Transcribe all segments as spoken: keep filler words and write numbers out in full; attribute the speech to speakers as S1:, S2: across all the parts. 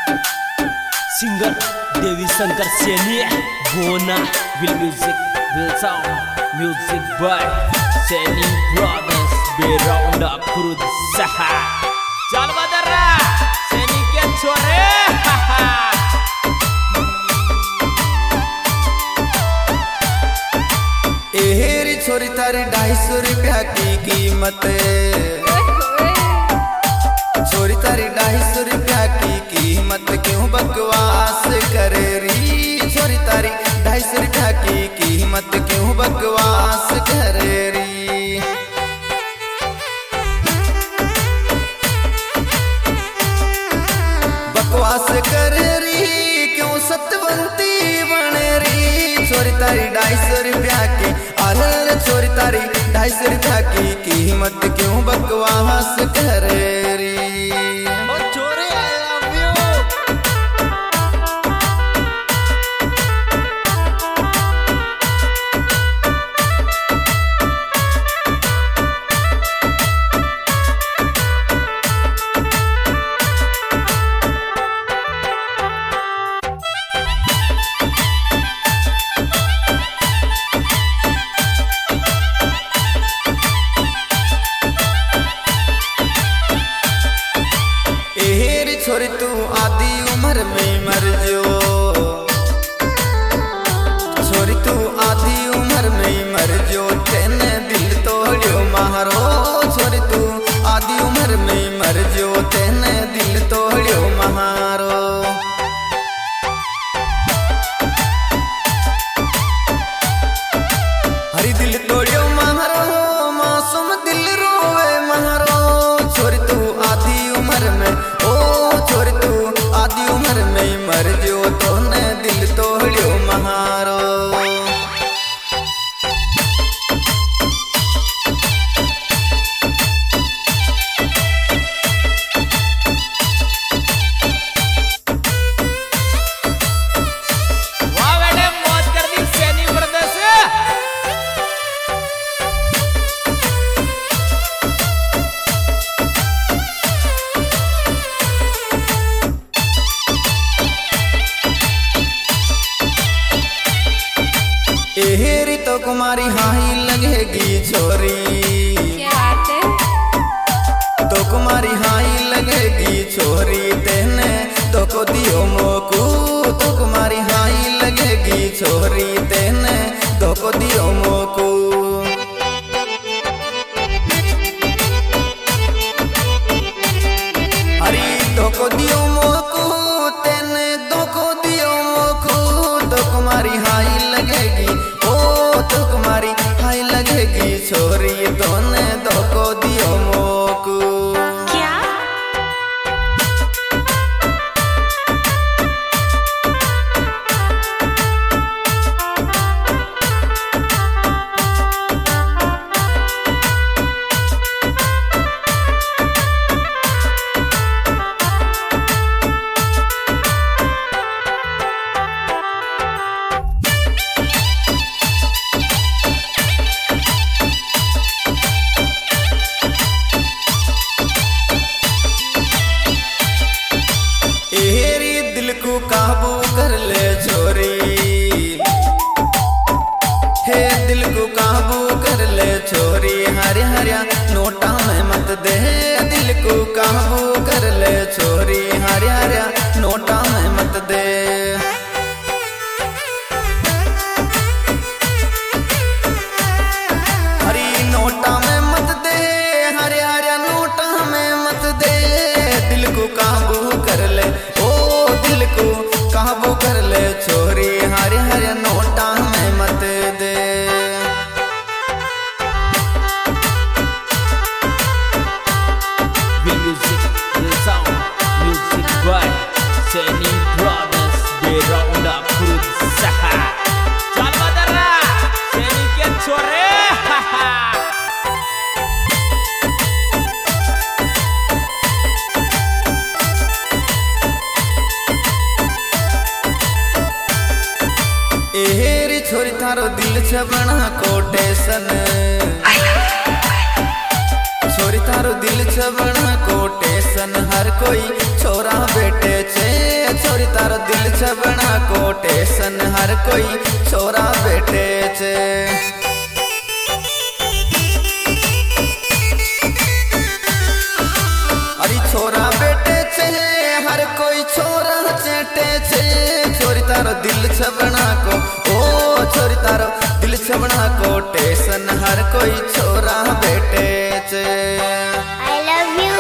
S1: Singer Devi Shankar Saini गोना will music will sound music by Saini brothers बेराउंड खुद सहा चल बदरा सैनी के छोरे
S2: एहेरी छोरी तारी ढाई सौ रुपया की कीमत, छोरी तारी ढाई सौ रुपया की कीमत क्यों बकवास करे री। छोरी तारी ढाई सौ रुपया की कीमत क्यों बकवास करे री। बकवास करे री क्यों सतवंती बने री। छोरी तारी ढाई सौ रुपया की अरे छोरी तारी ढाई सौ रुपया की कीमत क्यों बकवास करे री। छोरी तू आधी उम्र में मर जो, छोरी तू आधी उम्र में मर जो तेने दिल तोड़ियो महारो। छोरी तू आधी उम्र में मर जो तेने दिल तोड़ियो महारो। हरी दिल तोड़ियो महारो मासूम दिल रोवे महारो। छोरी तू आधी उम्र में छोरी तू आधी उम्र में मर जो तोने दिल तोड़ियो महारो। एहेरी तो कुमारी हाई लगेगी छोरी,
S3: क्या बात है?
S2: तो कुमारी हाई लगेगी छोरी तेने तो को दियो मोकू। तो कुमारी हाई लगेगी छोरी तेने तो को दियो मोकू। हरी तो को दियो मोकू तेने तो को दियो मोकू। तो कुमारी हाई लगेगी तो कुमारी हाई लगेगी छोरी तोने दो को दियो मोकू।
S3: क्या काबू कर ले छोरी, हे दिल को काबू कर ले छोरी। हरे हरिया नोटा में मत दे दिल को काबू कर ले छोरी। हरे हरिया नोटा में मत दे। हरी नोटा में मत दे हरे हरिया नोटा में मत दे। दिल को काबू कर ले दिल को काबू कर ले छोरी। हरे हरे नोटा में मत दे।
S1: Music will sound music by Saini brothers बेराउंड खुद सहा चल बदरा सैनी के छोरे
S2: एहेरी छोरी थारो दिल छबना कोटेशन। छोरी थारो दिल छबना कोटेशन हर कोई छोरा बेटे छे।
S3: छबना को टेशन हर कोई छोरा बेटे छे। अरे छोरा बेटे छे हर कोई छोरा चेटे छे। छोरी तारो दिल छबना को ओ छोरी तारो दिल छबना को टेशन हर कोई छोरा बेटे छे।
S4: I love you.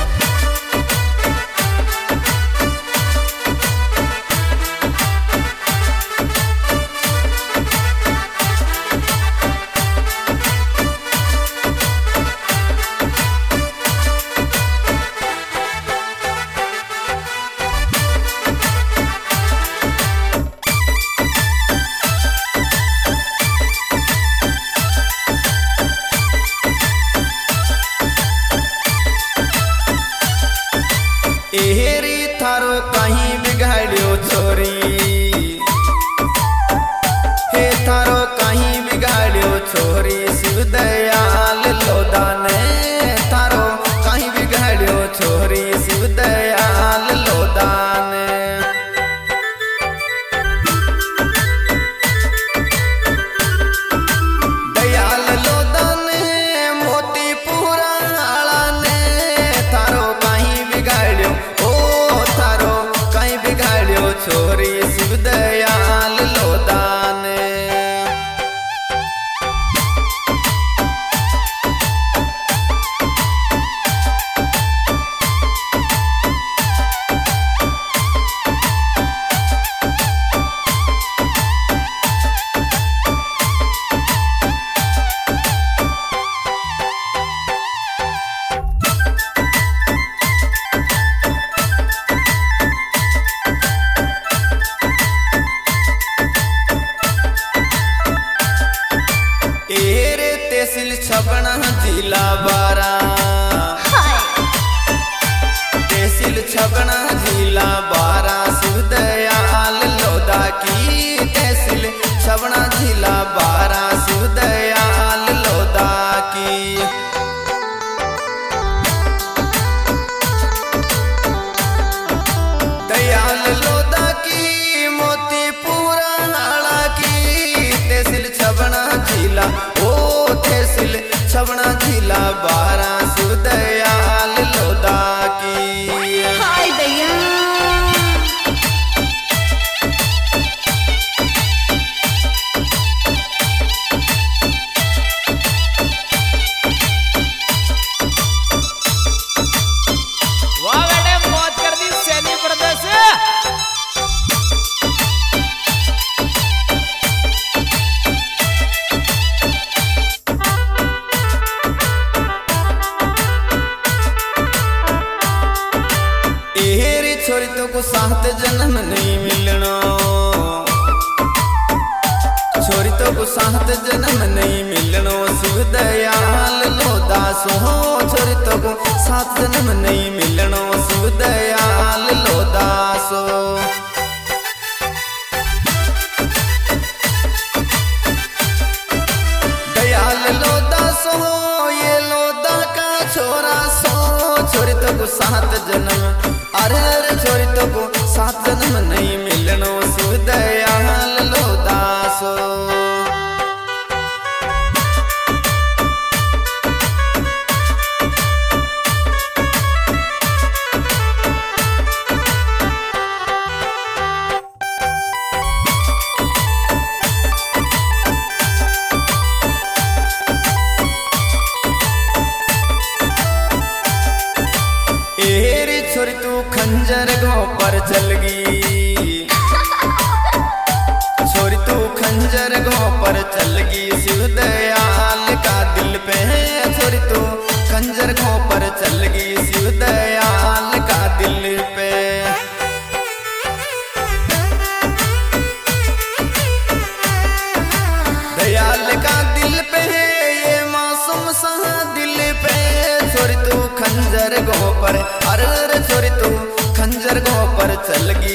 S3: एहरी थारो कहीं बिगाड़ियो छोरी, हे थारो कहीं बिगाड़ियो छोरी। शिव दयाल लोदा ने थारो कहीं बिगाड़ियो छोरी। शिव दयाल लोदा ने दयाल लोदा ने मोतीपुरा आला ने थारो कहीं बिगाड़ियो छोरी। शिव दयाल लोदा ने तहसील छबना जिला बारा, तहसील छबना जिला बारा। शिव दयाल लोदा की तहसील छबना जिला बारा। शिव दयाल लोदा की दयाल लोदा की मोतीपुरा नाला की तहसील छबना जिला ओ तहसील छबना जिला बारा। शिव दयाल लोदा की
S4: हाय दया।
S1: वाह बेटे मौत कर दी सैनी ब्रदर्स।
S3: छोरी तो को सात जन्म नहीं मिलनो, छोरी तो को सात जन्म नहीं मिलनो। शिव दयाल लोदा सो छोरी तो को सात जन्म नहीं मिलनो। शिव दयाल लोदा सो दयाल लोदा सो ये लोदा का छोरा सो। छोरी तो को सात जन्म अरे अरे छोरी तो को सात जन्म नहीं मिलनो। शिव दयाल लोदा सो एरी छोरी तू खंजर घो पर चल गई। छोरी तू खंजर घो पर चल गई। शिव दयाल का दिल पे है छोरी तू खंजर घो पर चल गई। शिव दयाल का दिल पे दयाल का दिल पे है ये मासूम सा दिल पे। छोरी तू खंजर घो पर अरे छोरी तू खंजर घो पर चल गई।